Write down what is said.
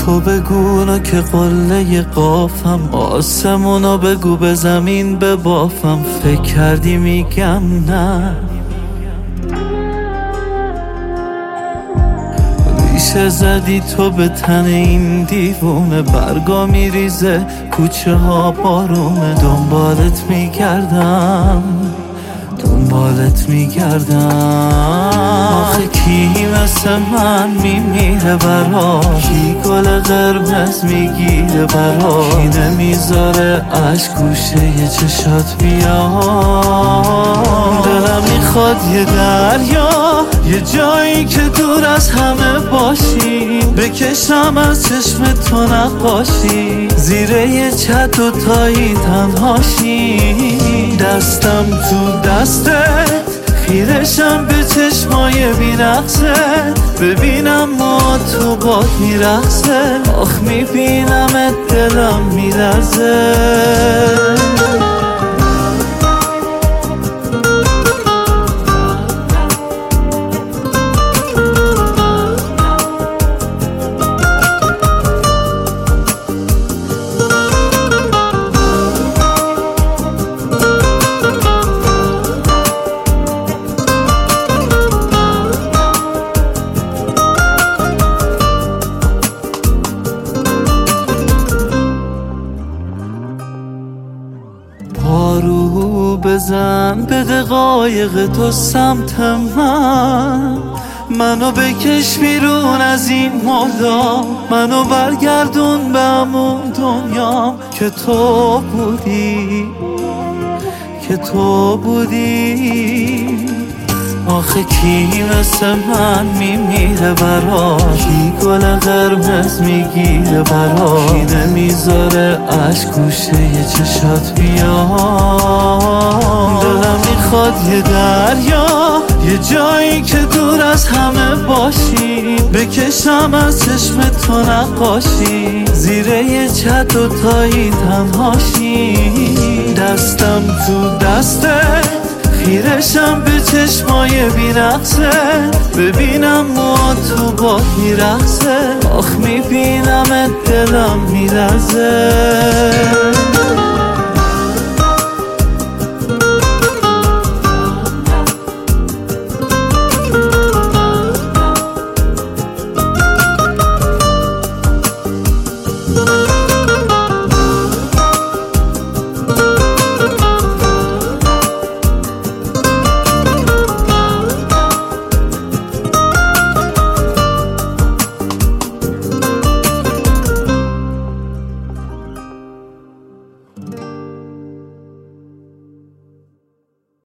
تو بگو که قله قافم، آسمونو بگو به زمین ببافم. فکر کردی میگم نه، ریشه زدی تو به تن این دیوونه. برگا میریزه کوچه ها بارونه. دنبالت میگردم. آخه کی مثل من میمیره برا؟ کی گل قرمز میگیره برا؟ کی نمیذاره عشق گوشه ی چشات بیاد؟ دلم میخواد یه دریا، یه جایی که دور از همه باشی، بکشم از چشم تو نقاشی، زیر یه چت دوتایی تنهاشی. دستم تو دستت، خیرشم به چشمای بی‌نقصه، ببینم ما تو باد میرقصه. آخ میبینمت دلم میلرزه. پارو بزن به دقایق تو سمت من، منو بکش بیرون از این مردم، منو برگردون به همون دنیام که تو بودی. آخه کی مثل من میمیره برا؟ کی گل قرمز میگیره برا؟ کی نمیذاره عشق گوشه ی چشات بیاد؟ دلم میخواد یه دریا، یه جایی که دور از همه باشی، بکشم از چشم تو نقاشی، زیر یه چت دوتایی تنهاشی. دستم تو دستت، خیرشم به چشمای بی‌نقصه، ببینم ما تو باد میرقصه. آخ میبینمت دلم میلرزه.